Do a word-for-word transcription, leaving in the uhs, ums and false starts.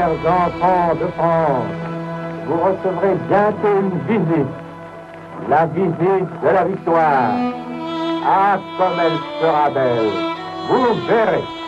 chers enfants de France, vous recevrez bientôt une visite, la visite de la victoire. Ah, comme elle sera belle, vous verrez.